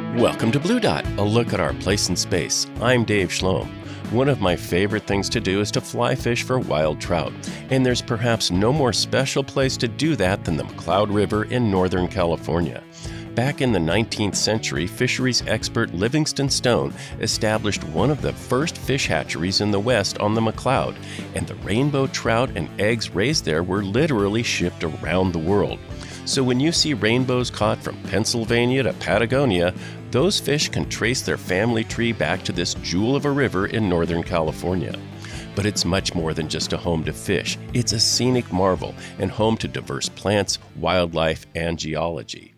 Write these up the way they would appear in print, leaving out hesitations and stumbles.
Welcome to Blue Dot, a look at our place in space. I'm Dave Schloem. One of my favorite things to do is to fly fish for wild trout, and there's perhaps no more special place to do that than the McCloud River in Northern California. Back in the 19th century, fisheries expert Livingston Stone established one of the first fish hatcheries in the West on the McCloud, and the rainbow trout and eggs raised there were literally shipped around the world. So when you see rainbows caught from Pennsylvania to Patagonia, those fish can trace their family tree back to this jewel of a river in Northern California. But it's much more than just a home to fish. It's a scenic marvel and home to diverse plants, wildlife, and geology.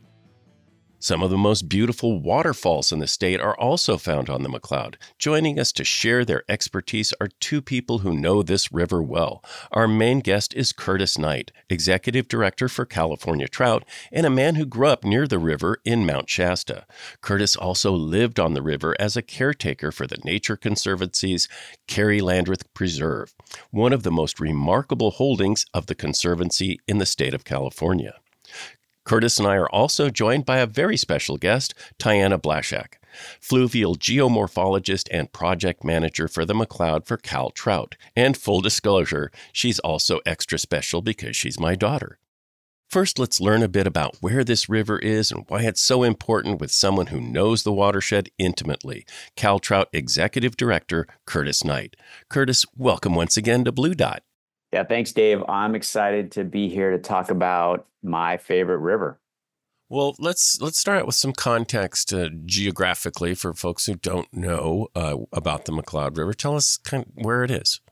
Some of the most beautiful waterfalls in the state are also found on the McCloud. Joining us to share their expertise are two people who know this river well. Our main guest is Curtis Knight, Executive Director for California Trout, and a man who grew up near the river in Mount Shasta. Curtis also lived on the river as a caretaker for the Nature Conservancy's Carrie Landreth Preserve, one of the most remarkable holdings of the Conservancy in the state of California. Curtis and I are also joined by a very special guest, Tiana Blaszak, fluvial geomorphologist and project manager for the McCloud for Cal Trout. And full disclosure, she's also extra special because she's my daughter. First, let's learn a bit about where this river is and why it's so important with someone who knows the watershed intimately, Cal Trout Executive Director Curtis Knight. Curtis, welcome once again to Blue Dot. Yeah, thanks, Dave. I'm excited to be here to talk about my favorite river. Well, let's start out with some context geographically for folks who don't know about the McCloud River. Tell us kind of where it is.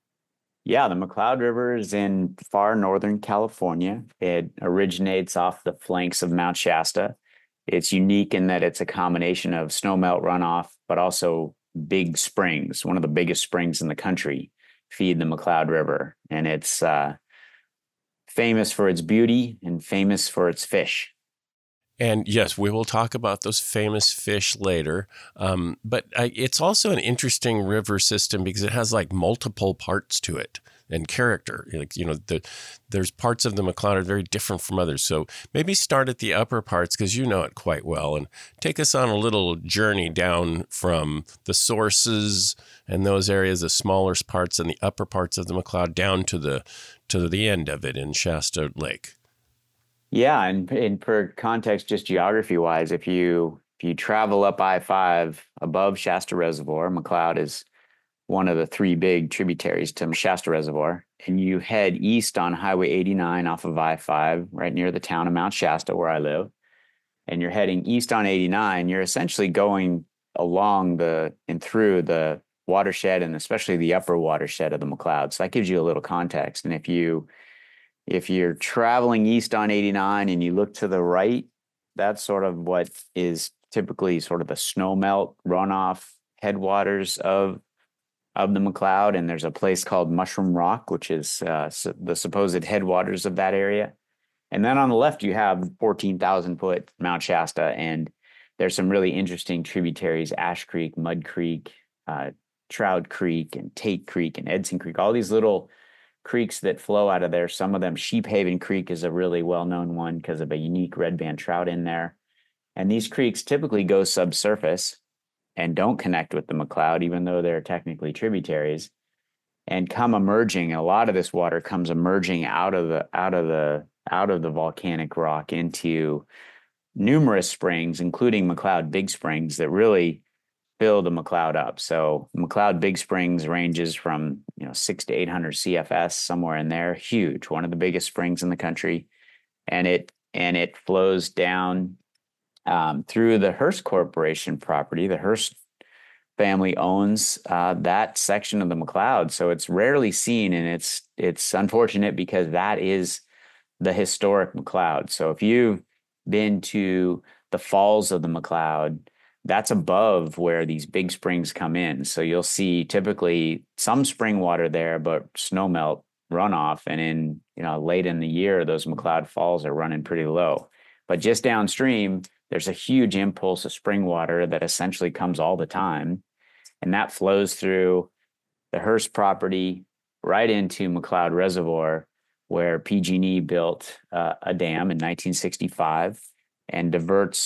Yeah, the McCloud River is in far northern California. It originates off the flanks of Mount Shasta. It's unique in that it's a combination of snowmelt runoff, but also big springs. One of the biggest springs in the country feed the McCloud River, and it's famous for its beauty and famous for its fish. And yes, we will talk about those famous fish later. But it's also an interesting river system because it has like multiple parts to it and character. Like, there's parts of the McCloud are very different from others. So maybe start at the upper parts because you know it quite well, and take us on a little journey down from the sources and those areas, the smaller parts and the upper parts of the McCloud, down to the end of it in Shasta Lake. Yeah, and for context, just geography-wise, if you travel up I-5 above Shasta Reservoir, McCloud is one of the three big tributaries to Shasta Reservoir, and you head east on Highway 89 off of I-5, right near the town of Mount Shasta, where I live, and you're heading east on 89, you're essentially going along and through the watershed, and especially the upper watershed of the McCloud. So that gives you a little context. And if you're traveling east on 89 and you look to the right, that's sort of what is typically sort of the snowmelt runoff headwaters of the McCloud. And there's a place called Mushroom Rock, which is the supposed headwaters of that area. And then on the left, you have 14,000 foot Mount Shasta. And there's some really interesting tributaries: Ash Creek, Mud Creek, Trout Creek, and Tate Creek, and Edson Creek, all these little creeks that flow out of there. Some of them, Sheephaven Creek is a really well-known one because of a unique red band trout in there. And these creeks typically go subsurface and don't connect with the McCloud, even though they're technically tributaries, and come emerging. A lot of this water comes emerging out of the volcanic rock into numerous springs, including McCloud Big Springs, that really fill the McCloud up. So McCloud Big Springs ranges from 600 to 800 CFS, somewhere in there. Huge, one of the biggest springs in the country, and it flows down through the Hearst Corporation property. The Hearst family owns that section of the McCloud, so it's rarely seen, and it's unfortunate because that is the historic McCloud. So if you've been to the falls of the McCloud, that's above where these big springs come in. So you'll see typically some spring water there, but snowmelt runoff. And in late in the year, those McCloud falls are running pretty low. But just downstream, there's a huge impulse of spring water that essentially comes all the time. And that flows through the Hearst property right into McCloud Reservoir, where PG&E built a dam in 1965 and diverts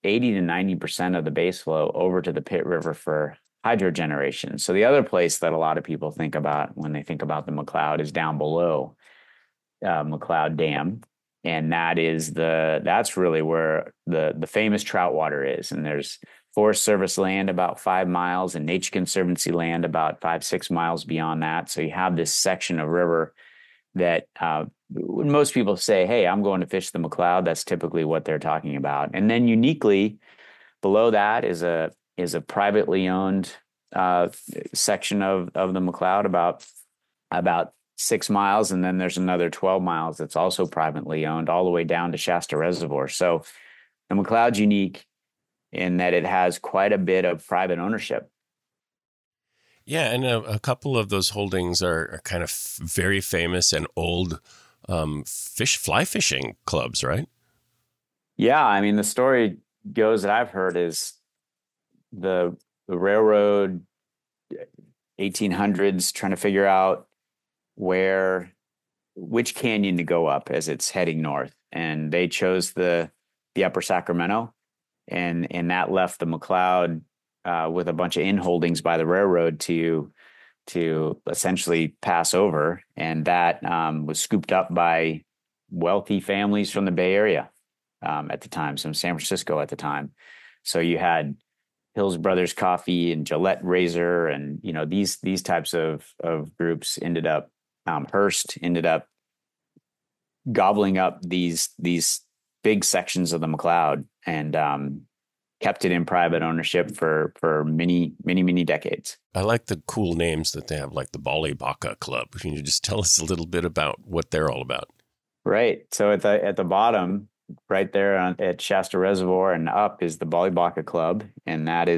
80 to 90% of the base flow over to the Pitt River for hydro generation. So the other place that a lot of people think about when they think about the McCloud is down below McCloud Dam. And that's really where the famous trout water is. And there's Forest Service land about 5 miles and Nature Conservancy land about 5-6 miles beyond that. So you have this section of river that when most people say, hey, I'm going to fish the McCloud, that's typically what they're talking about. And then uniquely below that is a privately owned section of the McCloud about 6 miles. And then there's another 12 miles that's also privately owned all the way down to Shasta Reservoir. So the McCloud's unique in that it has quite a bit of private ownership. Yeah, and a couple of those holdings are kind of very famous and old fly fishing clubs, right? Yeah, I mean, the story goes that I've heard is the railroad 1800s trying to figure out which canyon to go up as it's heading north, and they chose the Upper Sacramento, and that left the McCloud with a bunch of in holdings by the railroad to essentially pass over, and that was scooped up by wealthy families from the Bay Area at the time, some San Francisco at the time. So you had Hills Brothers Coffee and Gillette Razor, and these types of groups ended up Hearst ended up gobbling up these big sections of the McCloud and kept it in private ownership for many, many, many decades. I like the cool names that they have, like the Bali Baka Club. Can you just tell us a little bit about what they're all about? Right. So at the bottom, right there at Shasta Reservoir and up is the Bali Baka Club, and that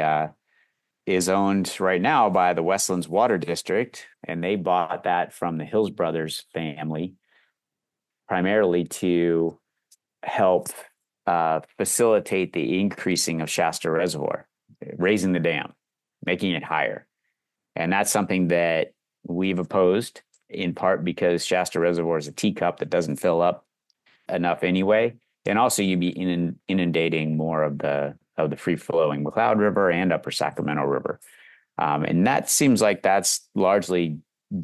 is owned right now by the Westlands Water District, and they bought that from the Hills Brothers family primarily to help facilitate the increasing of Shasta Reservoir, raising the dam, making it higher. And that's something that we've opposed, in part because Shasta Reservoir is a teacup that doesn't fill up enough anyway. And also you'd be inundating more of the free-flowing McCloud River and Upper Sacramento River. And that seems like that's largely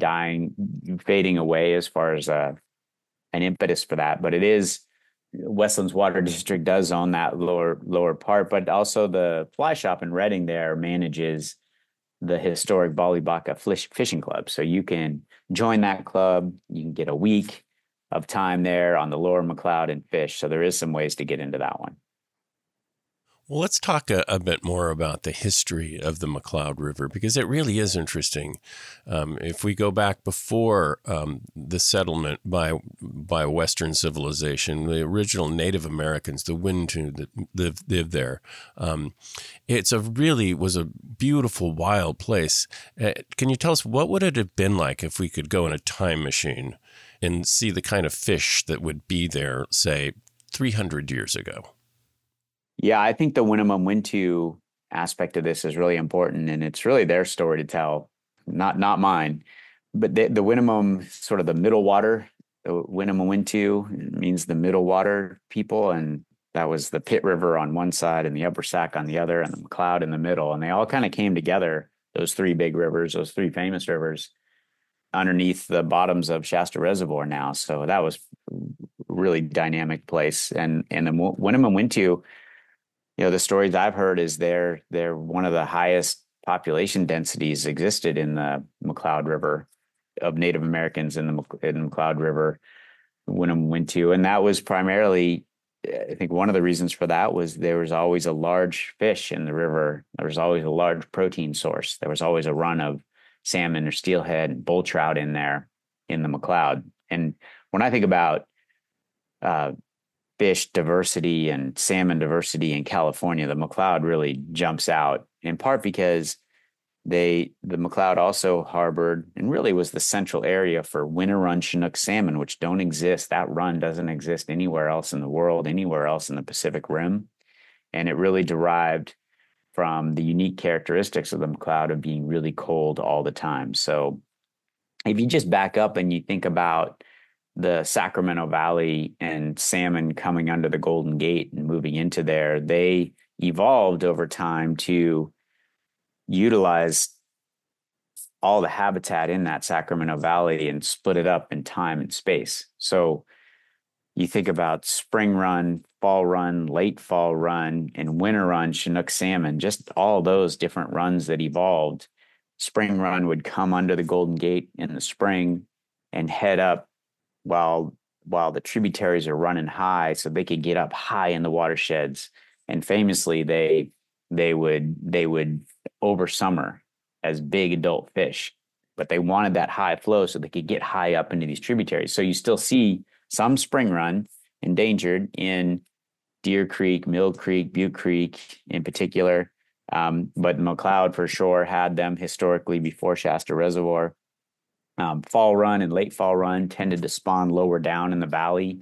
fading away as far as an impetus for that. But it is, Westlands Water District does own that lower part, but also the fly shop in Redding there manages the historic Bali Baka Fishing Club. So you can join that club. You can get a week of time there on the lower McCloud and fish. So there is some ways to get into that one. Well, let's talk a bit more about the history of the McCloud River, because it really is interesting. If we go back before the settlement by Western civilization, the original Native Americans, the Wintu that lived there, was a beautiful, wild place. Can you tell us, what would it have been like if we could go in a time machine and see the kind of fish that would be there, say, 300 years ago? Yeah, I think the Winnemem Wintu aspect of this is really important, and it's really their story to tell, not mine. But the Winnemem, sort of the middle water, the Winnemem Wintu means the middle water people, and that was the Pitt River on one side and the Upper Sac on the other, and the McCloud in the middle, and they all kind of came together. Those three big rivers, those three famous rivers, underneath the bottoms of Shasta Reservoir now. So that was a really dynamic place, and the Winnemem Wintu. The stories I've heard is they're one of the highest population densities existed in the McCloud River of Native Americans in the McCloud River, Winnemem Wintu. And that was primarily, I think one of the reasons for that was there was always a large fish in the river. There was always a large protein source. There was always a run of salmon or steelhead and bull trout in there in the McCloud. And when I think about fish diversity and salmon diversity in California, the McCloud really jumps out, in part because the McCloud also harbored and really was the central area for winter run Chinook salmon, which don't exist. That run doesn't exist anywhere else in the world, anywhere else in the Pacific Rim. And it really derived from the unique characteristics of the McCloud of being really cold all the time. So if you just back up and you think about the Sacramento Valley and salmon coming under the Golden Gate and moving into there, they evolved over time to utilize all the habitat in that Sacramento Valley and split it up in time and space. So you think about spring run, fall run, late fall run, and winter run Chinook salmon, just all those different runs that evolved. Spring run would come under the Golden Gate in the spring and head up while the tributaries are running high, so they could get up high in the watersheds. And famously, they would over summer as big adult fish, but they wanted that high flow so they could get high up into these tributaries. So you still see some spring run endangered in Deer Creek, Mill Creek, Butte Creek in particular. But McCloud for sure had them historically before Shasta Reservoir. Fall run and late fall run tended to spawn lower down in the valley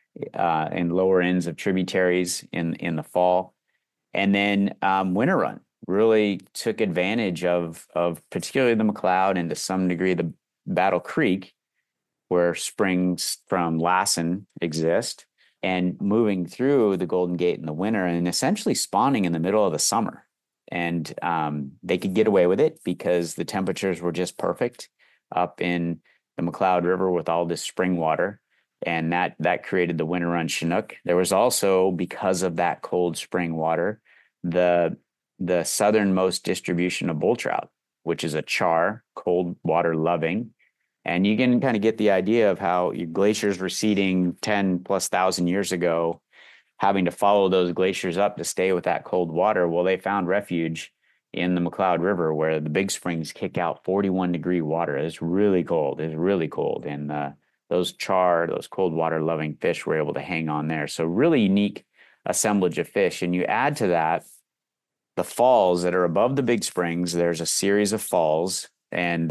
and lower ends of tributaries in the fall. And then winter run really took advantage of particularly the McCloud and to some degree the Battle Creek, where springs from Lassen exist, and moving through the Golden Gate in the winter and essentially spawning in the middle of the summer. And they could get away with it because the temperatures were just perfect up in the McCloud River with all this spring water. And that created the winter run Chinook. There was also, because of that cold spring water, the southernmost distribution of bull trout, which is a char, cold water loving. And you can kind of get the idea of how your glaciers receding 10,000+ years ago, having to follow those glaciers up to stay with that cold water. Well, they found refuge in the McCloud River where the big springs kick out 41-degree water. It's really cold. It's really cold. And those cold water loving fish were able to hang on there. So really unique assemblage of fish. And you add to that the falls that are above the big springs. There's a series of falls, and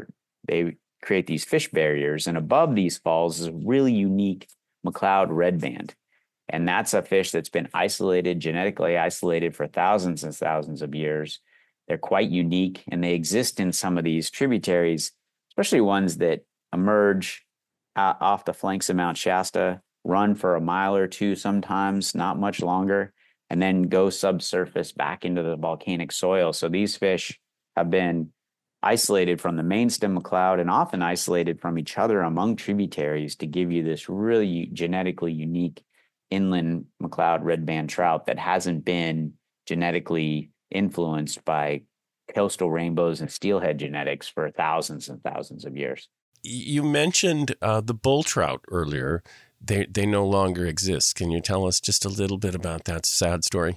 they create these fish barriers. And above these falls is a really unique McCloud red band. And that's a fish that's been genetically isolated for thousands and thousands of years. They're quite unique, and they exist in some of these tributaries, especially ones that emerge off the flanks of Mount Shasta, run for a mile or two sometimes, not much longer, and then go subsurface back into the volcanic soil. So these fish have been isolated from the main stem McCloud and often isolated from each other among tributaries to give you this really genetically unique inland McCloud red band trout that hasn't been genetically influenced by coastal rainbows and steelhead genetics for thousands and thousands of years. You mentioned the bull trout earlier. They no longer exist. Can you tell us just a little bit about that sad story?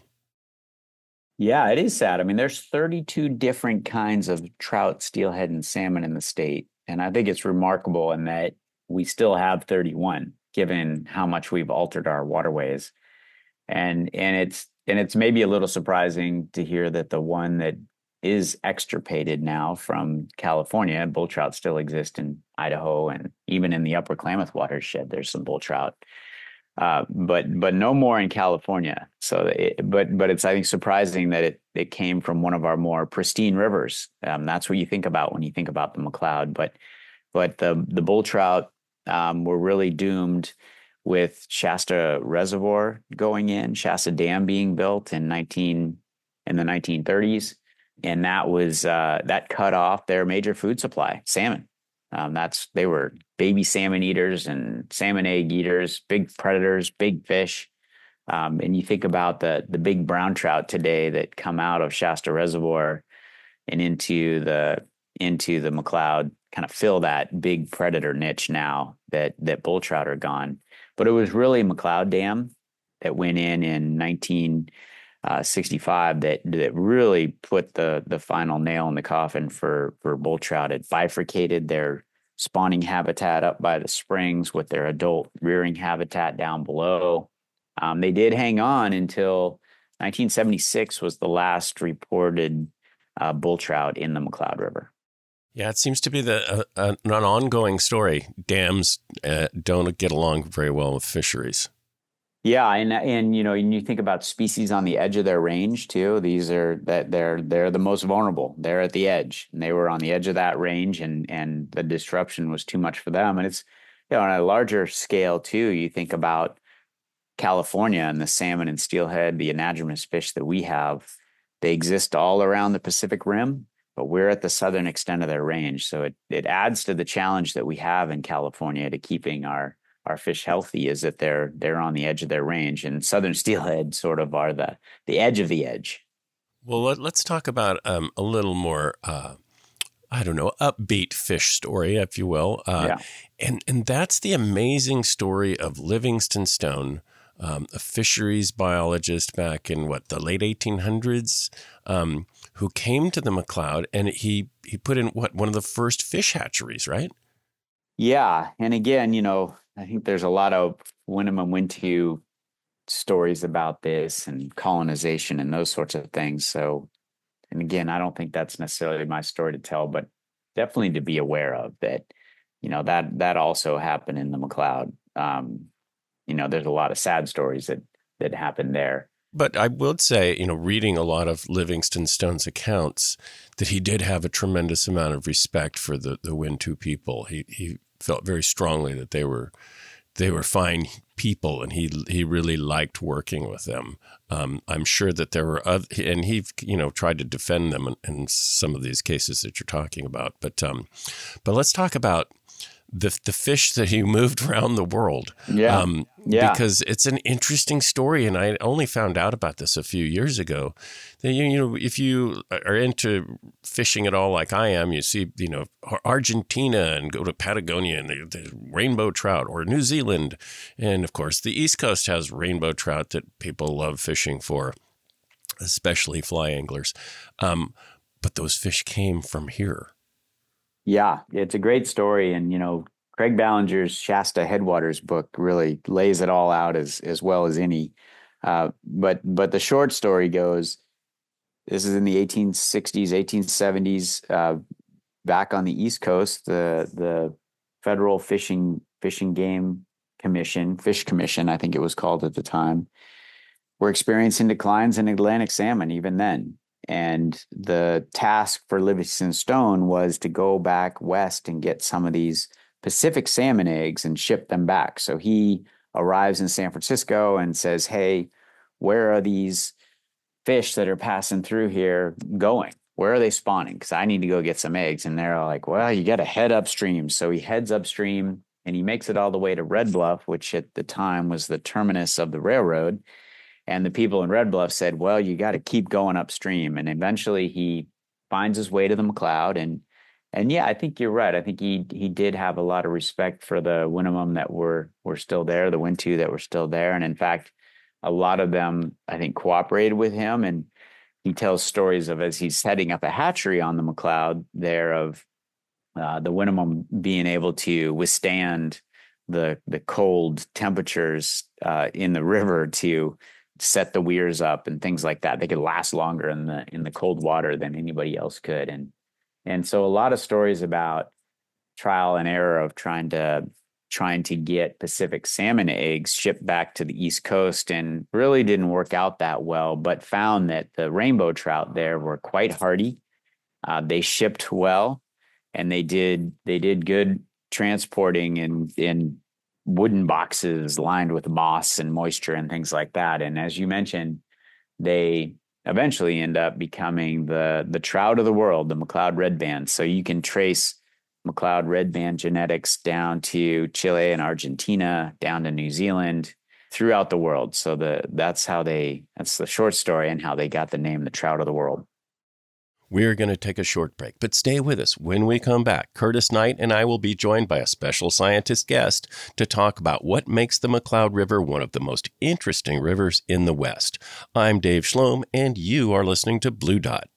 Yeah, it is sad. I mean, there's 32 different kinds of trout, steelhead, and salmon in the state. And I think it's remarkable in that we still have 31, given how much we've altered our waterways. And it's maybe a little surprising to hear that the one that is extirpated now from California, bull trout still exist in Idaho, and even in the upper Klamath watershed, there's some bull trout. But no more in California. So, but it's, I think, surprising that it came from one of our more pristine rivers. That's what you think about when you think about the McCloud. But the bull trout were really doomed with Shasta Reservoir going in, Shasta Dam being built in the 1930s, and that cut off their major food supply, salmon. They were baby salmon eaters and salmon egg eaters, big predators, big fish. And you think about the big brown trout today that come out of Shasta Reservoir and into the McCloud, kind of fill that big predator niche now that bull trout are gone. But it was really McCloud Dam that went in 1965 that really put the final nail in the coffin for bull trout. It bifurcated their spawning habitat up by the springs with their adult rearing habitat down below. They did hang on until 1976 was the last reported bull trout in the McCloud River. Yeah, it seems to be an ongoing story. Dams don't get along very well with fisheries. Yeah, and you think about species on the edge of their range too. They're the most vulnerable. They're at the edge, and they were on the edge of that range, and the disruption was too much for them. And it's on a larger scale too, you think about California and the salmon and steelhead, the anadromous fish that we have, they exist all around the Pacific Rim, but we're at the southern extent of their range. So it adds to the challenge that we have in California to keeping our fish healthy, is that they're on the edge of their range, and southern steelhead sort of are the edge of the edge. Well, let's talk about a little more, upbeat fish story, if you will. And that's the amazing story of Livingstone Stone, a fisheries biologist back in the late 1800s, who came to the McCloud, and he put in one of the first fish hatcheries, right? Yeah. And again, I think there's a lot of Winnemem and Wintu stories about this and colonization and those sorts of things. So, and again, I don't think that's necessarily my story to tell, but definitely to be aware of that, that also happened in the McCloud. There's a lot of sad stories that happened there. But I would say, reading a lot of Livingstone Stone's accounts, that he did have a tremendous amount of respect for the Wintu people. He felt very strongly that they were fine people, and he really liked working with them. I'm sure that there were other, and he tried to defend them in some of these cases that you're talking about. But let's talk about the fish that he moved around the world. Yeah. Because it's an interesting story, and I only found out about this a few years ago. That, if you are into fishing at all like I am, you see, Argentina and go to Patagonia and the rainbow trout, or New Zealand. And of course, the East Coast has rainbow trout that people love fishing for, especially fly anglers. But those fish came from here. Yeah, it's a great story. And, Craig Ballinger's Shasta Headwaters book really lays it all out as well as any. But the short story goes, this is in the 1860s, 1870s, back on the East Coast, the Federal Fish Game Commission, Fish Commission, I think it was called at the time, were experiencing declines in Atlantic salmon even then. And the task for Livingstone Stone was to go back west and get some of these Pacific salmon eggs and ship them back. So he arrives in San Francisco and says, hey, where are these fish that are passing through here going? Where are they spawning? Because I need to go get some eggs. And they're like, well, you got to head upstream. So he heads upstream and he makes it all the way to Red Bluff, which at the time was the terminus of the railroad. And the people in Red Bluff said, well, you got to keep going upstream. And eventually he finds his way to the McCloud. And yeah, I think you're right. I think he did have a lot of respect for the Winnemem that were still there, the Wintu that were still there. And in fact, a lot of them, I think, cooperated with him. And he tells stories of, as he's setting up a hatchery on the McCloud there, of the Winnemem being able to withstand the cold temperatures in the river to set the weirs up and things like that. They could last longer in the cold water than anybody else could. And so a lot of stories about trial and error of trying to get Pacific salmon eggs shipped back to the East Coast, and really didn't work out that well, but found that the rainbow trout there were quite hardy. They shipped well, and they did good transporting in wooden boxes lined with moss and moisture and things like that. And as you mentioned, they eventually end up becoming the trout of the world, the McCloud red band. So you can trace McCloud red band genetics down to Chile and Argentina, down to New Zealand, throughout the world. So that's the short story and how they got the name the trout of the world. We're going to take a short break, but stay with us. When we come back, Curtis Knight and I will be joined by a special scientist guest to talk about what makes the McCloud River one of the most interesting rivers in the West. I'm Dave Schlom, and you are listening to Blue Dot.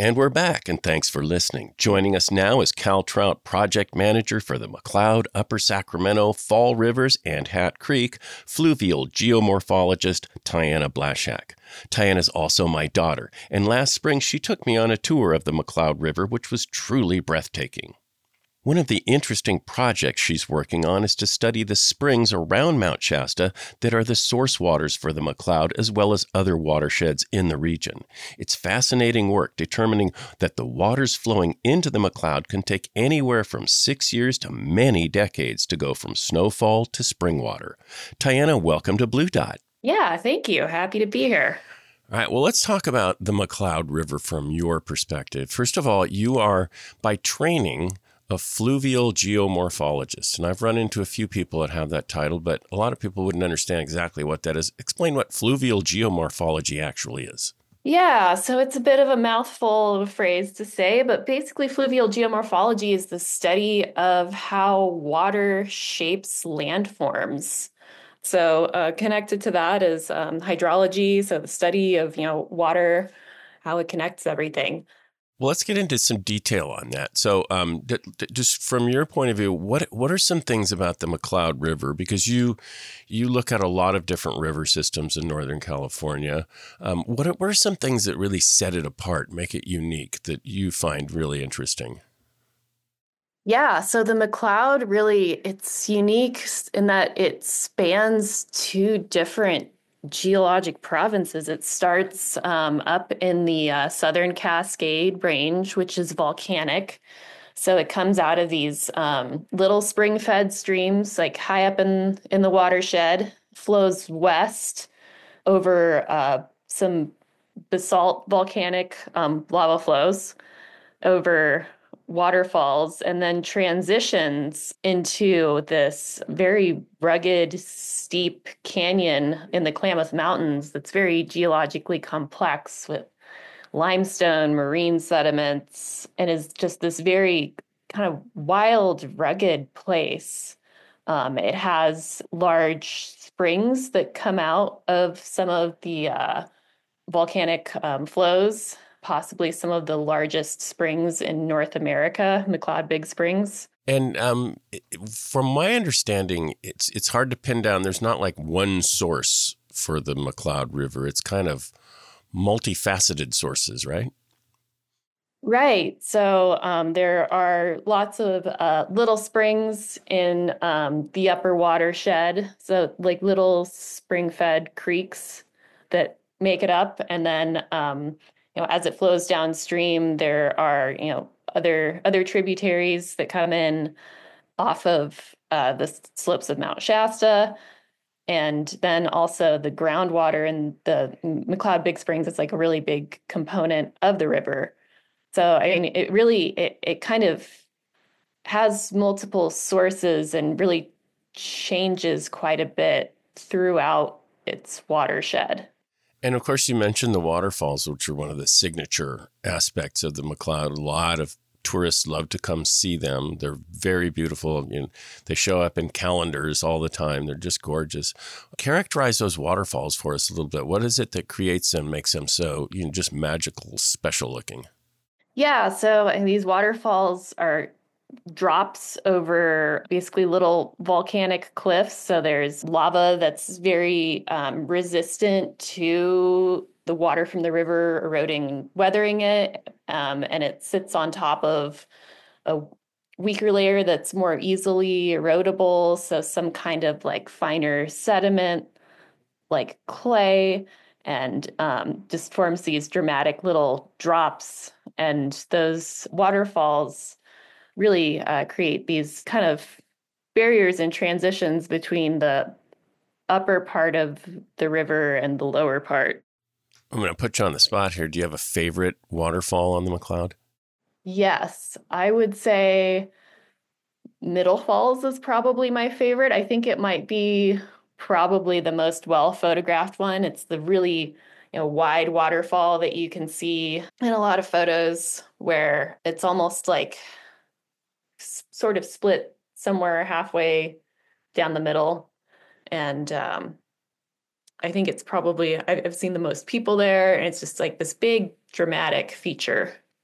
And we're back, and thanks for listening. Joining us now is Cal Trout Project Manager for the McCloud, Upper Sacramento, Fall Rivers, and Hat Creek, fluvial geomorphologist Tiana Blaszak. Tiana is also my daughter, and last spring she took me on a tour of the McCloud River, which was truly breathtaking. One of the interesting projects she's working on is to study the springs around Mount Shasta that are the source waters for the McCloud as well as other watersheds in the region. It's fascinating work determining that the waters flowing into the McCloud can take anywhere from 6 years to many decades to go from snowfall to spring water. Tiana, welcome to Blue Dot. Yeah, thank you. Happy to be here. All right, well, let's talk about the McCloud River from your perspective. First of all, you are, by training, a fluvial geomorphologist. And I've run into a few people that have that title, but a lot of people wouldn't understand exactly what that is. Explain what fluvial geomorphology actually is. Yeah, so it's a bit of a mouthful of a phrase to say, but basically fluvial geomorphology is the study of how water shapes landforms. So connected to that is hydrology, so the study of, water, how it connects everything. Well, let's get into some detail on that. So just from your point of view, what are some things about the McCloud River? Because you look at a lot of different river systems in Northern California. What are some things that really set it apart, make it unique, that you find really interesting? Yeah, so the McCloud really, it's unique in that it spans two different geologic provinces. It starts up in the Southern Cascade Range, which is volcanic. So it comes out of these little spring-fed streams, like high up in the watershed, flows west over some basalt volcanic lava flows over waterfalls, and then transitions into this very rugged, steep canyon in the Klamath Mountains that's very geologically complex with limestone, marine sediments, and is just this very kind of wild, rugged place. It has large springs that come out of some of the volcanic flows, possibly some of the largest springs in North America, McCloud Big Springs. And from my understanding, it's hard to pin down. There's not like one source for the McCloud River. It's kind of multifaceted sources, right? Right. So there are lots of little springs in the upper watershed. So like little spring-fed creeks that make it up. And then as it flows downstream, there are, other tributaries that come in off of the slopes of Mount Shasta. And then also the groundwater in the McCloud Big Springs is like a really big component of the river. So, I mean, it kind of has multiple sources and really changes quite a bit throughout its watershed. And of course, you mentioned the waterfalls, which are one of the signature aspects of the McCloud. A lot of tourists love to come see them. They're very beautiful. They show up in calendars all the time. They're just gorgeous. Characterize those waterfalls for us a little bit. What is it that creates them, makes them so just magical, special looking? Yeah, so these waterfalls are drops over basically little volcanic cliffs. So there's lava that's very resistant to the water from the river eroding and weathering it. And it sits on top of a weaker layer that's more easily erodible. So some kind of like finer sediment like clay, and just forms these dramatic little drops. And those waterfalls really create these kind of barriers and transitions between the upper part of the river and the lower part. I'm going to put you on the spot here. Do you have a favorite waterfall on the McCloud? Yes, I would say Middle Falls is probably my favorite. I think it might be probably the most well photographed one. It's the really wide waterfall that you can see in a lot of photos, where it's almost like sort of split somewhere halfway down the middle. And I think it's probably, I've seen the most people there, and it's just like this big dramatic feature.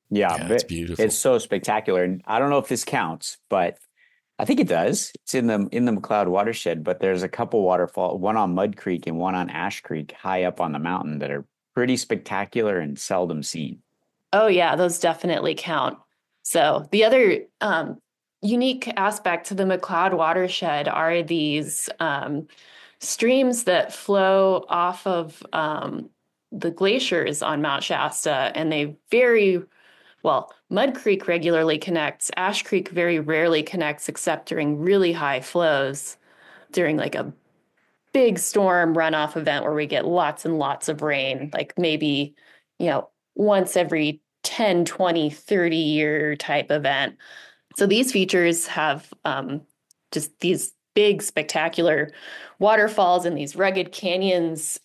Yeah, Yeah, it's but beautiful. it's so spectacular. And I don't know if this counts, but I think it does. It's in the McCloud watershed, but there's a couple waterfall, one on Mud Creek and one on Ash Creek, high up on the mountain, that are pretty spectacular and seldom seen. Oh, yeah, those definitely count. So the other unique aspect to the McCloud watershed are these streams that flow off of the glaciers on Mount Shasta, and they very well, Mud Creek regularly connects. Ash Creek very rarely connects except during really high flows, during like a big storm runoff event where we get lots and lots of rain, like maybe, once every 10, 20, 30-year type event. So these features have just these big, spectacular waterfalls and these rugged canyons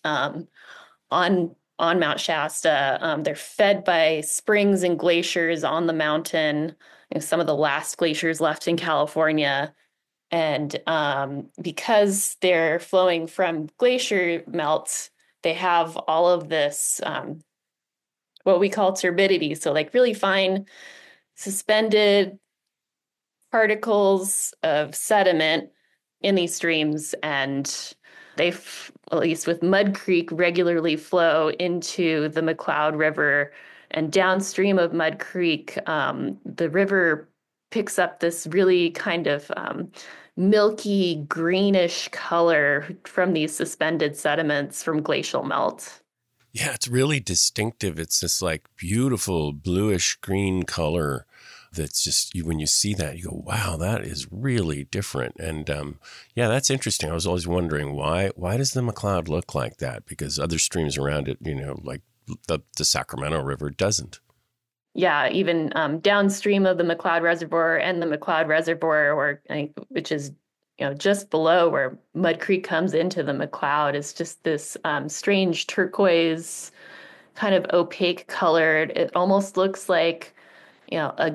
on Mount Shasta. They're fed by springs and glaciers on the mountain, some of the last glaciers left in California. And because they're flowing from glacier melts, they have all of this, what we call turbidity. So, like really fine suspended particles of sediment in these streams. And they, at least with Mud Creek, regularly flow into the McCloud River. And downstream of Mud Creek, the river picks up this really kind of milky greenish color from these suspended sediments from glacial melt. Yeah, it's really distinctive. It's this like beautiful bluish green color that's just, when you see that, you go, wow, that is really different. And yeah, that's interesting. I was always wondering why does the McCloud look like that? Because other streams around it, like the Sacramento River doesn't. Yeah, even downstream of the McCloud Reservoir and the McCloud Reservoir, which is just below where Mud Creek comes into the McCloud, is just this strange turquoise, kind of opaque colored. It almost looks like a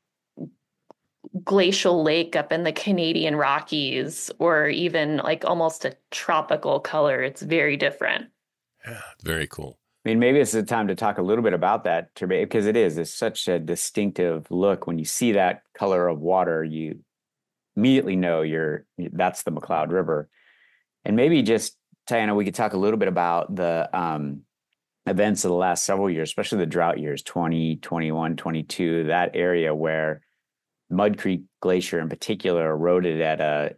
glacial lake up in the Canadian Rockies, or even like almost a tropical color. It's very different. Yeah, very cool. I mean, maybe it's the time to talk a little bit about that turbidity, because it's such a distinctive look. When you see that color of water, you immediately know that's the McCloud River. And maybe just, Diana, we could talk a little bit about the events of the last several years, especially the drought years, 2021, 22, that area where Mud Creek Glacier in particular eroded at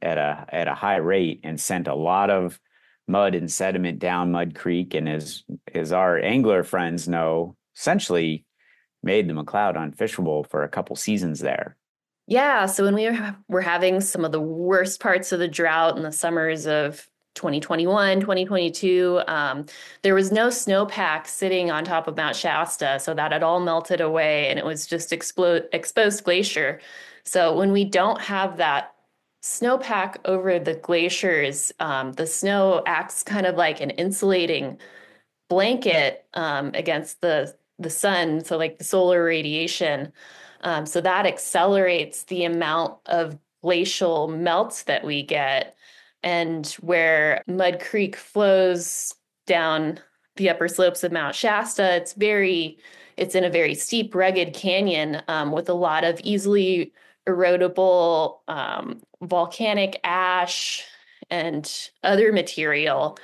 a high rate and sent a lot of mud and sediment down Mud Creek, and as our angler friends know, essentially made the McCloud unfishable for a couple seasons there. Yeah, so when we were having some of the worst parts of the drought in the summers of 2021, 2022, there was no snowpack sitting on top of Mount Shasta, so that had all melted away and it was just exposed glacier. So when we don't have that snowpack over the glaciers, the snow acts kind of like an insulating blanket against the sun, so like the solar radiation. So that accelerates the amount of glacial melts that we get. And where Mud Creek flows down the upper slopes of Mount Shasta, it's in a very steep, rugged canyon with a lot of easily erodible volcanic ash and other material.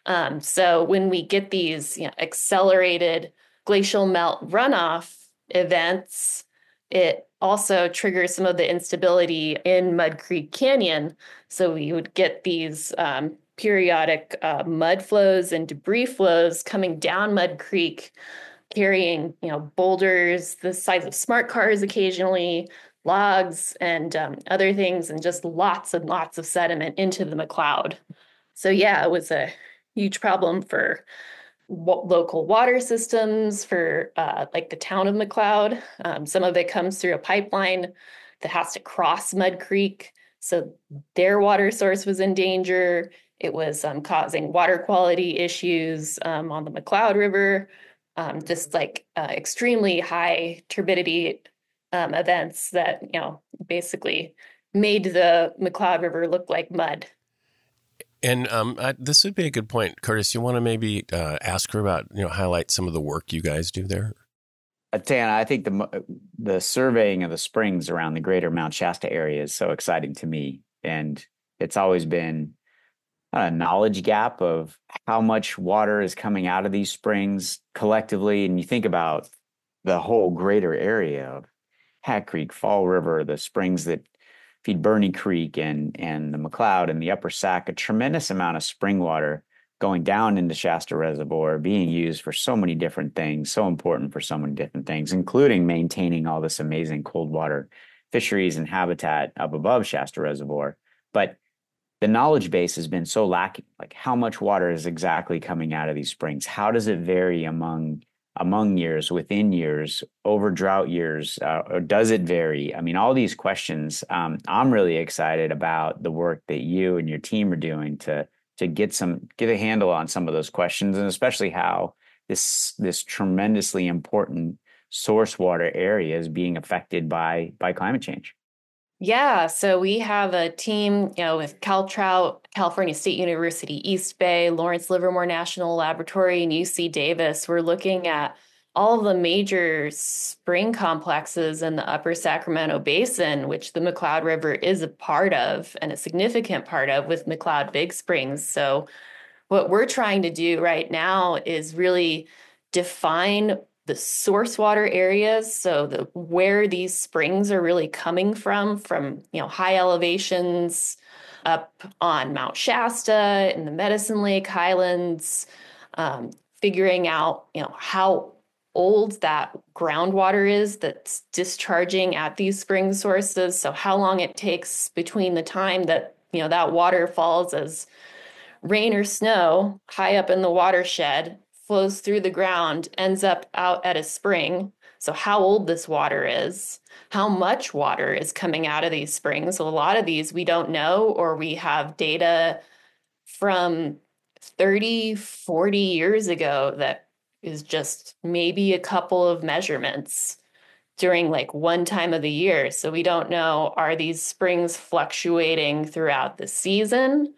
So when we get these accelerated glacial melt runoff events, it also triggers some of the instability in Mud Creek Canyon. So we would get these periodic mud flows and debris flows coming down Mud Creek, carrying boulders the size of smart cars occasionally, logs and other things, and just lots and lots of sediment into the McCloud. So yeah, it was a huge problem for local water systems, for like the town of McCloud. Some of it comes through a pipeline that has to cross Mud Creek. So their water source was in danger. It was causing water quality issues on the McCloud River, just like extremely high turbidity events that, basically made the McCloud River look like mud. And this would be a good point, Curtis. You want to maybe ask her about, highlight some of the work you guys do there? Tana, I think the surveying of the springs around the greater Mount Shasta area is so exciting to me. And it's always been a knowledge gap of how much water is coming out of these springs collectively. And you think about the whole greater area of Hat Creek, Fall River, the springs that feed Burney Creek and the McCloud and the Upper Sac, a tremendous amount of spring water going down into Shasta Reservoir, being used for so many different things, so important for so many different things, including maintaining all this amazing cold water fisheries and habitat up above Shasta Reservoir. But the knowledge base has been so lacking. Like, how much water is exactly coming out of these springs? How does it vary among years, within years, over drought years, or does it vary? I mean, all these questions. I'm really excited about the work that you and your team are doing to get a handle on some of those questions, and especially how this tremendously important source water area is being affected by climate change. Yeah, so we have a team, with CalTrout, California State University, East Bay, Lawrence Livermore National Laboratory, and UC Davis. We're looking at all of the major spring complexes in the upper Sacramento Basin, which the McCloud River is a part of and a significant part of with McCloud Big Springs. So what we're trying to do right now is really define the source water areas, so where these springs are really coming from high elevations up on Mount Shasta in the Medicine Lake Highlands, figuring out how old that groundwater is that's discharging at these spring sources. So how long it takes between the time that that water falls as rain or snow high up in the watershed, flows through the ground, ends up out at a spring. So how old this water is, how much water is coming out of these springs. So a lot of these we don't know, or we have data from 30, 40 years ago that is just maybe a couple of measurements during like one time of the year. So we don't know, are these springs fluctuating throughout the season?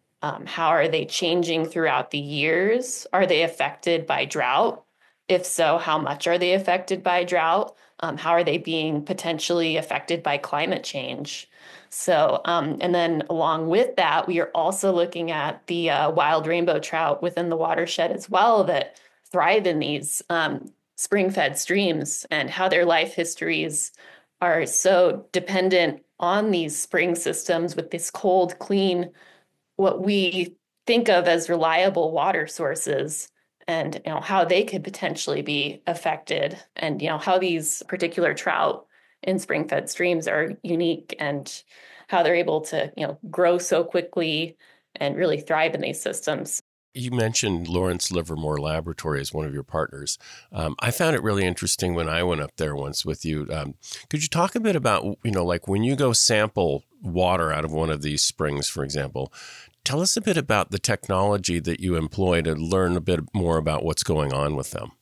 How are they changing throughout the years? Are they affected by drought? If so, how much are they affected by drought? How are they being potentially affected by climate change? So, and then along with that, we are also looking at the wild rainbow trout within the watershed as well that thrive in these spring-fed streams, and how their life histories are so dependent on these spring systems with this cold, clean, what we think of as reliable water sources, and how they could potentially be affected, and how these particular trout in spring-fed streams are unique, and how they're able to grow so quickly and really thrive in these systems. You mentioned Lawrence Livermore Laboratory as one of your partners. I found it really interesting when I went up there once with you. Could you talk a bit about, like when you go sample water out of one of these springs, for example, tell us a bit about the technology that you employ to learn a bit more about what's going on with them.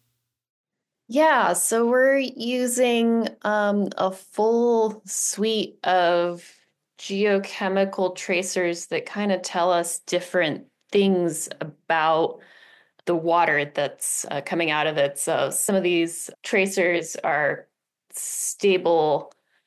Yeah, so we're using a full suite of geochemical tracers that kind of tell us different things about the water that's coming out of it. So some of these tracers are stable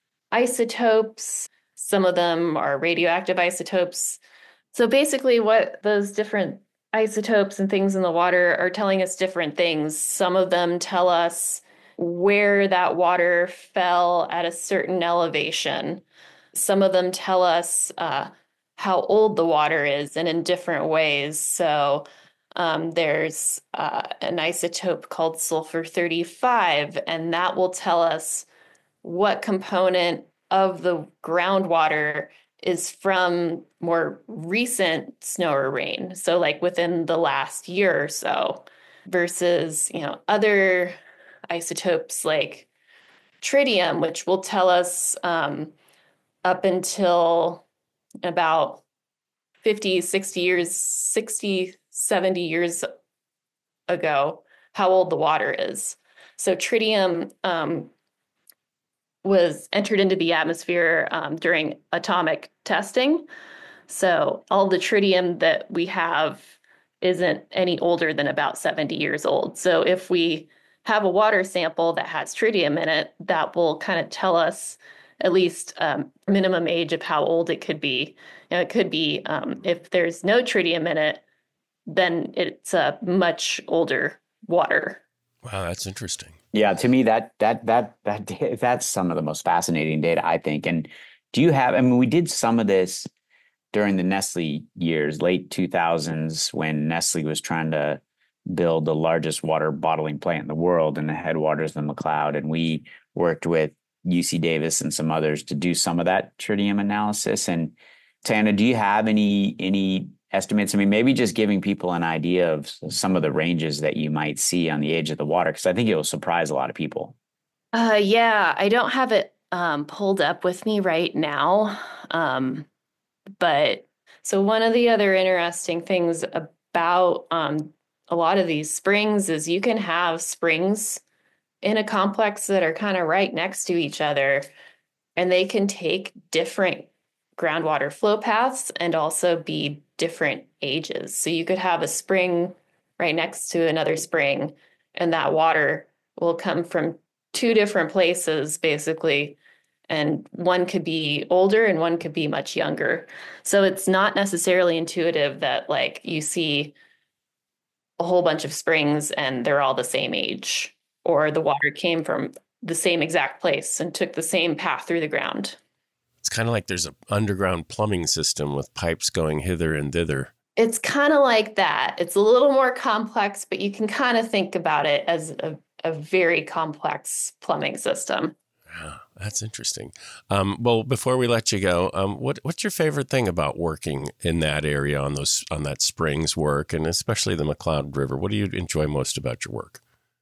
isotopes. Some of them are radioactive isotopes. So basically what those different isotopes and things in the water are telling us different things. Some of them tell us where that water fell at a certain elevation. Some of them tell us how old the water is, and in different ways. So there's an isotope called sulfur 35, and that will tell us what component of the groundwater is from more recent snow or rain. So like within the last year or so, versus, other isotopes like tritium, which will tell us up until about 50, 60 years, 60, 70 years ago, how old the water is. So tritium was entered into the atmosphere during atomic testing. So all the tritium that we have isn't any older than about 70 years old. So if we have a water sample that has tritium in it, that will kind of tell us at least minimum age of how old it could be. It could be if there's no tritium in it, then it's a much older water. Wow, that's interesting. Yeah, to me that's some of the most fascinating data, I think. And do you have? I mean, we did some of this during the Nestle years, late 2000s, when Nestle was trying to build the largest water bottling plant in the world in the headwaters of the McCloud, and we worked with UC Davis and some others to do some of that tritium analysis. And Tana, do you have any estimates? I mean, maybe just giving people an idea of some of the ranges that you might see on the age of the water, because I think it will surprise a lot of people. Yeah, I don't have it pulled up with me right now. But so one of the other interesting things about a lot of these springs is you can have springs in a complex that are kind of right next to each other, and they can take different groundwater flow paths and also be different ages. So you could have a spring right next to another spring, and that water will come from two different places, basically. And one could be older and one could be much younger. So it's not necessarily intuitive that like you see a whole bunch of springs and they're all the same age, or the water came from the same exact place and took the same path through the ground. It's kind of like there's an underground plumbing system with pipes going hither and thither. It's kind of like that. It's a little more complex, but you can kind of think about it as a very complex plumbing system. Yeah, that's interesting. Well, before we let you go, what's your favorite thing about working in that area on that springs work, and especially the McCloud River? What do you enjoy most about your work?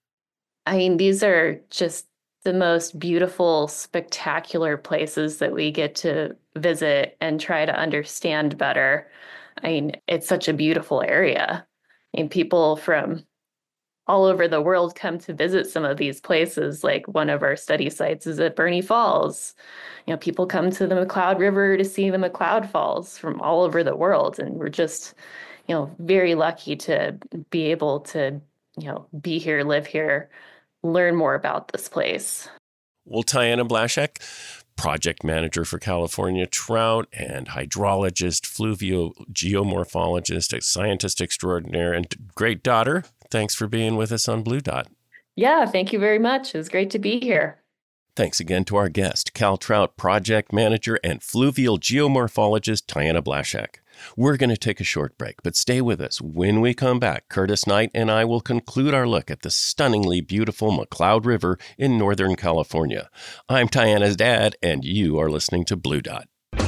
I mean, these are just the most beautiful, spectacular places that we get to visit and try to understand better. I mean, it's such a beautiful area. I mean, people from all over the world come to visit some of these places. Like one of our study sites is at Burney Falls. People come to the McCloud River to see the McCloud Falls from all over the world. And we're just, very lucky to be able to, be here, live here, learn more about this place. Well, Tiana Blaszak, project manager for California Trout and hydrologist, fluviogeomorphologist, a scientist extraordinaire, and great daughter. Thanks for being with us on Blue Dot. Yeah, thank you very much. It was great to be here. Thanks again to our guest, Cal Trout project manager and fluvial geomorphologist Tiana Blaszak. We're going to take a short break, but stay with us. When we come back, Curtis Knight and I will conclude our look at the stunningly beautiful McCloud River in Northern California. I'm Tiana's dad, and you are listening to Blue Dot.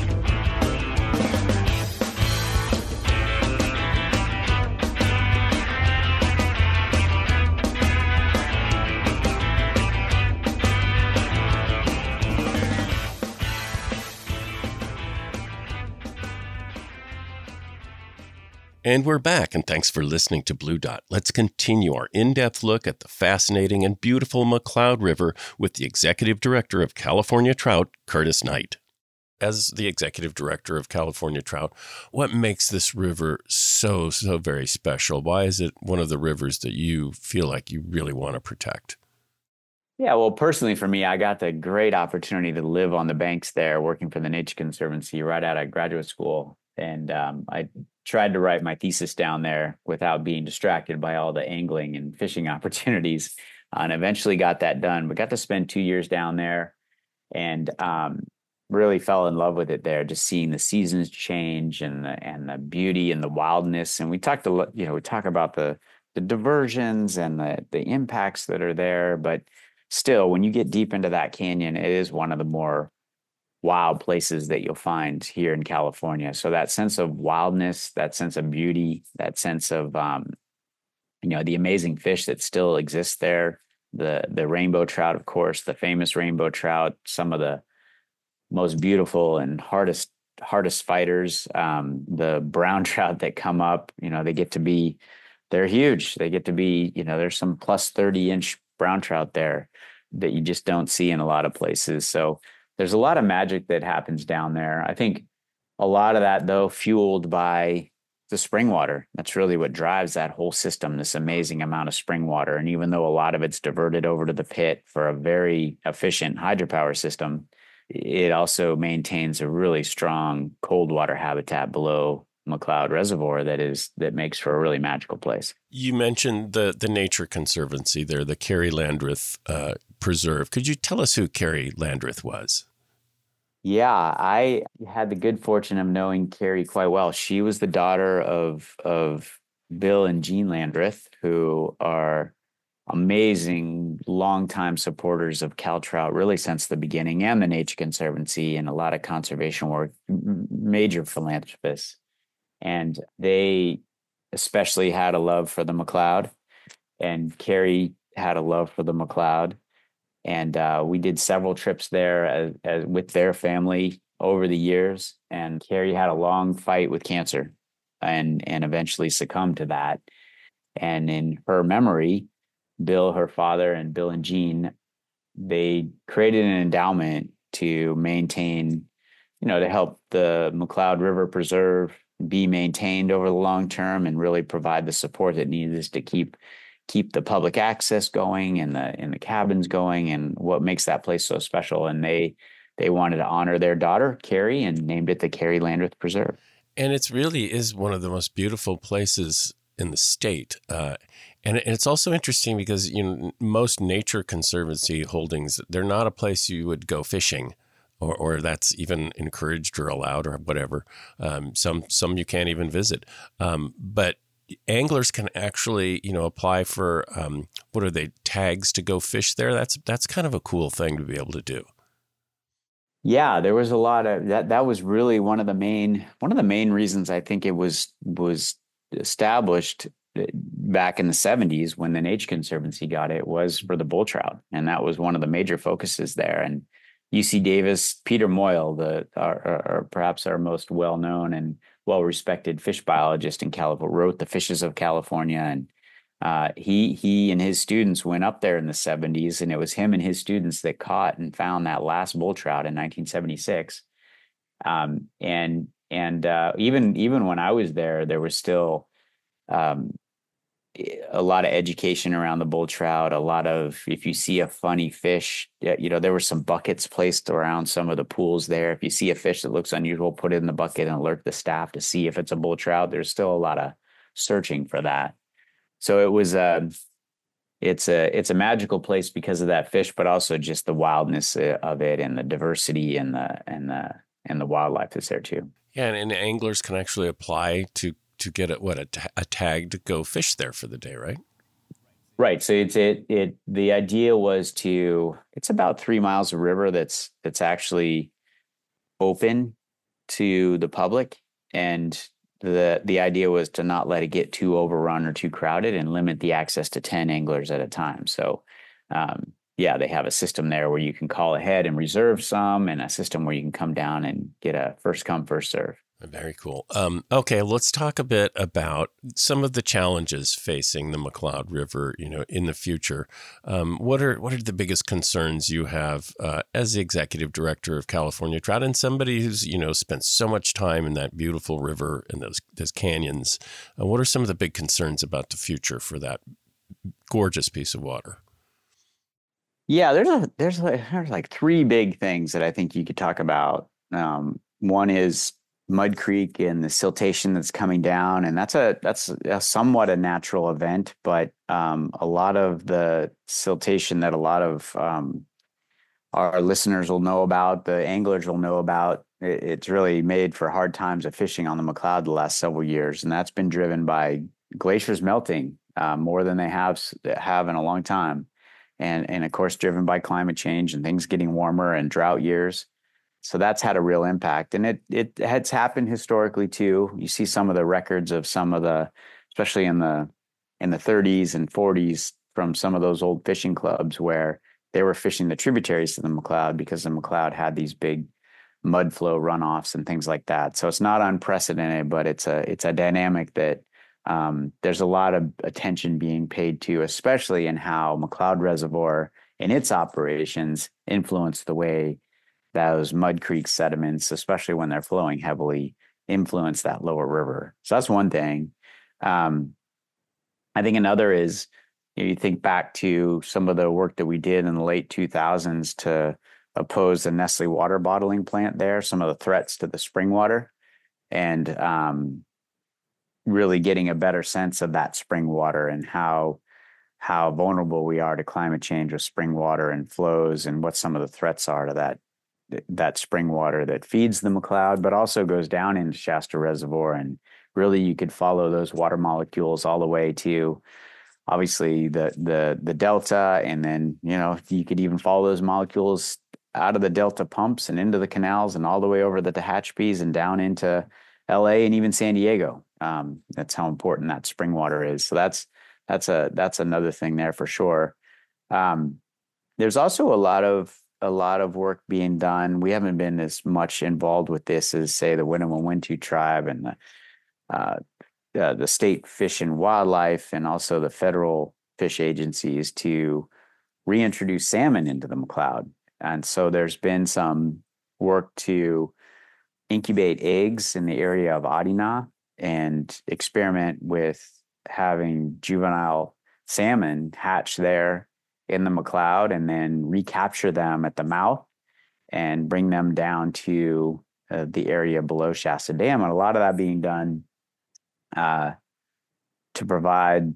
And we're back, and thanks for listening to Blue Dot. Let's continue our in-depth look at the fascinating and beautiful McCloud River with the Executive Director of California Trout, Curtis Knight. As the Executive Director of California Trout, what makes this river so very special? Why is it one of the rivers that you feel like you really want to protect? Yeah, well, personally for me, I got the great opportunity to live on the banks there, working for the Nature Conservancy right out of graduate school. And I tried to write my thesis down there without being distracted by all the angling and fishing opportunities, and eventually got that done. But got to spend 2 years down there, and really fell in love with it there. Just seeing the seasons change and the beauty and the wildness. And we talk about the diversions and the impacts that are there. But still, when you get deep into that canyon, it is one of the more wild places that you'll find here in California. So that sense of wildness, that sense of beauty, that sense of the amazing fish that still exists there, the rainbow trout, of course, the famous rainbow trout, some of the most beautiful and hardest fighters, the brown trout that come up, they're huge. They get to be, there's some plus 30-inch brown trout there that you just don't see in a lot of places. So there's a lot of magic that happens down there. I think a lot of that, though, fueled by the spring water. That's really what drives that whole system, this amazing amount of spring water. And even though a lot of it's diverted over to the pit for a very efficient hydropower system, it also maintains a really strong cold water habitat below McCloud Reservoir that makes for a really magical place. You mentioned the Nature Conservancy there, the Carrie Landreth Preserve. Could you tell us who Carrie Landreth was? Yeah, I had the good fortune of knowing Carrie quite well. She was the daughter of Bill and Jean Landreth, who are amazing longtime supporters of Cal Trout really since the beginning, and the Nature Conservancy and a lot of conservation work, major philanthropists. And they especially had a love for the McCloud, and Carrie had a love for the McCloud. And we did several trips there as with their family over the years. And Carrie had a long fight with cancer and eventually succumbed to that. And in her memory, Bill, her father, and Bill and Jean, they created an endowment to maintain, to help the McCloud River Preserve be maintained over the long term and really provide the support that needed to keep the public access going and the cabins going, and what makes that place so special. And they wanted to honor their daughter, Carrie, and named it the Carrie Landreth Preserve. And it really is one of the most beautiful places in the state. And it's also interesting because, most Nature Conservancy holdings, they're not a place you would go fishing, or that's even encouraged or allowed or whatever. Some you can't even visit. But anglers can actually, apply for, what are they, tags to go fish there? That's kind of a cool thing to be able to do. Yeah, there was a lot of that. That was really one of the main reasons I think it was established back in the 70s when the Nature Conservancy got it, was for the bull trout. And that was one of the major focuses there. And UC Davis, Peter Moyle, perhaps our most well-known and well-respected fish biologist in California, wrote The Fishes of California. And he and his students went up there in the 70s, and it was him and his students that caught and found that last bull trout in 1976. And even when I was there was still a lot of education around the bull trout. A lot of, if you see a funny fish, there were some buckets placed around some of the pools there. If you see a fish that looks unusual, put it in the bucket and alert the staff to see if it's a bull trout. There's still a lot of searching for that. So it was it's a magical place because of that fish, but also just the wildness of it and the diversity and the wildlife that's there too. Yeah, and anglers can actually apply to get a tag to go fish there for the day, right? Right. So the idea was it's about 3 miles of river that's actually open to the public, and the idea was to not let it get too overrun or too crowded and limit the access to 10 anglers at a time. So they have a system there where you can call ahead and reserve some, and a system where you can come down and get a first come, first serve. Very cool. Okay, let's talk a bit about some of the challenges facing the McCloud River, in the future. What are the biggest concerns you have as the executive director of California Trout, and somebody who's spent so much time in that beautiful river and those canyons? What are some of the big concerns about the future for that gorgeous piece of water? Yeah, there's like three big things that I think you could talk about. One is Mud Creek and the siltation that's coming down, and that's a somewhat a natural event, but a lot of the siltation that a lot of our listeners will know about, the anglers will know about, it's really made for hard times of fishing on the McCloud the last several years, and that's been driven by glaciers melting more than they have in a long time, and of course driven by climate change and things getting warmer and drought years. So that's had a real impact, and it has happened historically too. You see some of the records of some of the, especially in the 30s and 40s, from some of those old fishing clubs where they were fishing the tributaries to the McCloud because the McCloud had these big mud flow runoffs and things like that. So it's not unprecedented, but it's a dynamic that there's a lot of attention being paid to, especially in how McCloud Reservoir and its operations influence the way those Mud Creek sediments, especially when they're flowing heavily, influence that lower river. So that's one thing. I think another is, you think back to some of the work that we did in the late 2000s to oppose the Nestle water bottling plant there, some of the threats to the spring water, and really getting a better sense of that spring water and how vulnerable we are to climate change with spring water and flows, and what some of the threats are to that spring water that feeds the McCloud, but also goes down into Shasta Reservoir. And really, you could follow those water molecules all the way to obviously the delta, and then you could even follow those molecules out of the delta pumps and into the canals and all the way over the Tehachapi's and down into LA and even San Diego. That's how important that spring water is. So that's another thing there for sure. There's also a lot of work being done. We haven't been as much involved with this as, say, the Winnemem-Wintu tribe and the state fish and wildlife, and also the federal fish agencies, to reintroduce salmon into the McCloud. And so there's been some work to incubate eggs in the area of Adina and experiment with having juvenile salmon hatch there in the McCloud, and then recapture them at the mouth and bring them down to the area below Shasta Dam. And a lot of that being done to provide,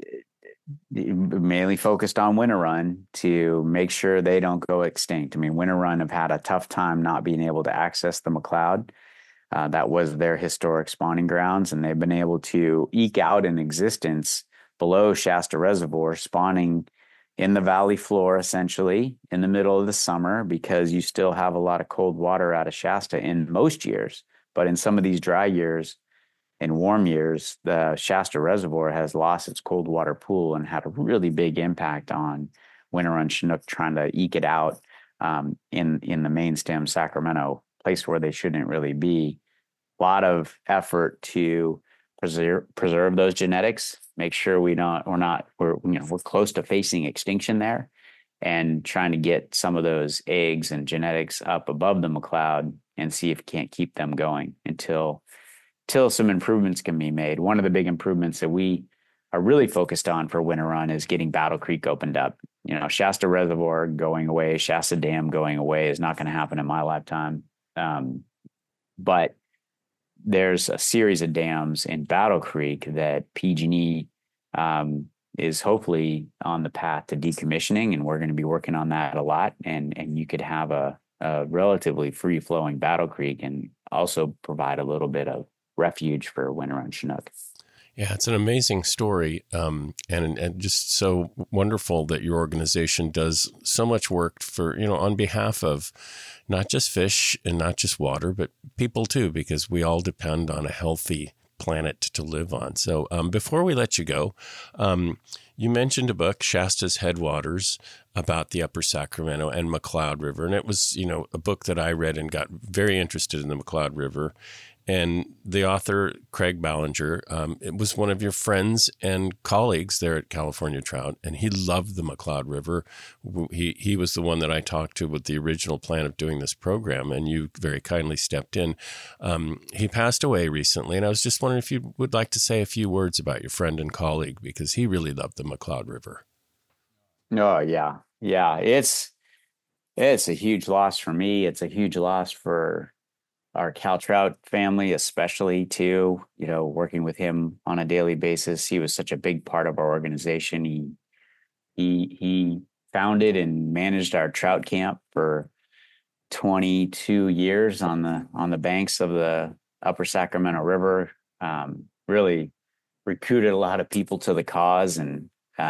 mainly focused on Winter Run, to make sure they don't go extinct. I mean, Winter Run have had a tough time not being able to access the McCloud. That was their historic spawning grounds, and they've been able to eke out an existence below Shasta Reservoir, spawning in the valley floor, essentially, in the middle of the summer, because you still have a lot of cold water out of Shasta in most years. But in some of these dry years and warm years, the Shasta Reservoir has lost its cold water pool and had a really big impact on Winter Run Chinook trying to eke it out in the main stem Sacramento, place where they shouldn't really be. A lot of effort to preserve those genetics, make sure we're close to facing extinction there, and trying to get some of those eggs and genetics up above the McCloud and see if we can't keep them going until some improvements can be made. One of the big improvements that we are really focused on for Winter Run is getting Battle Creek opened up. Shasta Reservoir going away, Shasta Dam going away is not going to happen in my lifetime. But there's a series of dams in Battle Creek that PG&E is hopefully on the path to decommissioning, and we're going to be working on that a lot. And you could have a relatively free-flowing Battle Creek and also provide a little bit of refuge for Winter Run Chinook. Yeah, it's an amazing story, and just so wonderful that your organization does so much work for, on behalf of not just fish and not just water, but people too, because we all depend on a healthy planet to live on. So before we let you go, you mentioned a book, Shasta's Headwaters, about the Upper Sacramento and McCloud River. And it was, a book that I read and got very interested in the McCloud River. And the author, Craig Ballinger, it was one of your friends and colleagues there at California Trout, and he loved the McCloud River. He was the one that I talked to with the original plan of doing this program, and you very kindly stepped in. He passed away recently, and I was just wondering if you would like to say a few words about your friend and colleague, because he really loved the McCloud River. Oh, yeah. Yeah, it's a huge loss for me. It's a huge loss for our Cal Trout family, especially too, working with him on a daily basis. He was such a big part of our organization. He founded and managed our trout camp for 22 years on the banks of the Upper Sacramento River. Really recruited a lot of people to the cause and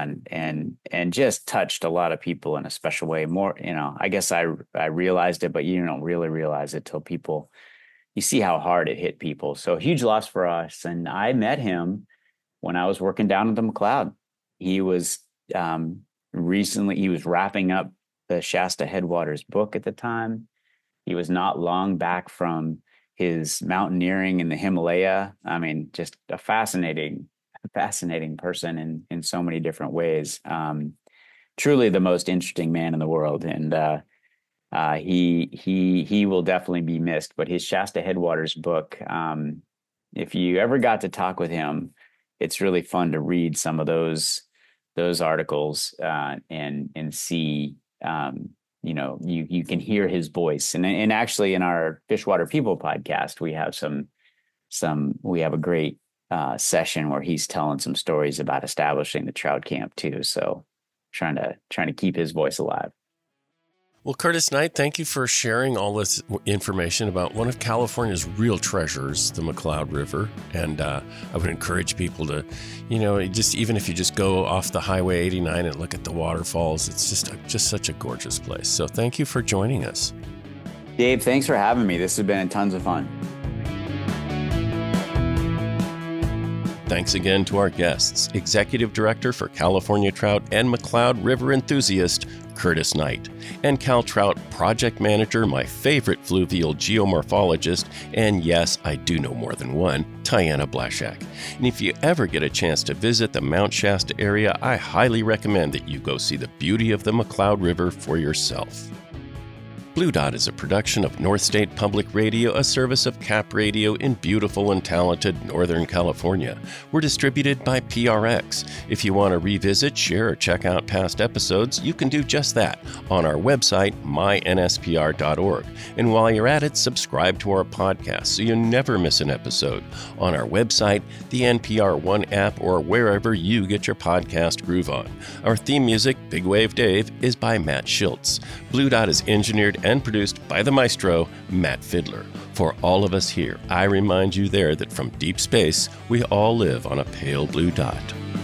just touched a lot of people in a special way. More, I guess I realized it, but you don't really realize it till you see how hard it hit people. So huge loss for us. And I met him when I was working down at the McCloud. He was he was wrapping up the Shasta Headwaters book at the time. He was not long back from his mountaineering in the Himalaya. I mean, just a fascinating person in so many different ways. Truly the most interesting man in the world. And he will definitely be missed. But his Shasta Headwaters book, if you ever got to talk with him, it's really fun to read some of those articles and see. You can hear his voice, and actually in our Fishwater People podcast, we have a great session where he's telling some stories about establishing the trout camp too. So trying to keep his voice alive. Well, Curtis Knight, thank you for sharing all this information about one of California's real treasures, the McCloud River. And I would encourage people to, just even if you just go off the Highway 89 and look at the waterfalls, it's just such a gorgeous place. So thank you for joining us. Dave, thanks for having me. This has been tons of fun. Thanks again to our guests, Executive Director for California Trout and McCloud River enthusiast, Curtis Knight, and Cal Trout Project Manager, my favorite fluvial geomorphologist, and yes, I do know more than one, Tiana Blaszak. And if you ever get a chance to visit the Mount Shasta area, I highly recommend that you go see the beauty of the McCloud River for yourself. Blue Dot is a production of North State Public Radio, a service of Cap Radio in beautiful and talented Northern California. We're distributed by PRX. If you want to revisit, share, or check out past episodes, you can do just that on our website, mynspr.org. And while you're at it, subscribe to our podcast so you never miss an episode on our website, the NPR One app, or wherever you get your podcast groove on. Our theme music, Big Wave Dave, is by Matt Schiltz. Blue Dot is engineered and produced by the maestro, Matt Fiddler. For all of us here, I remind you there that from deep space, we all live on a pale blue dot.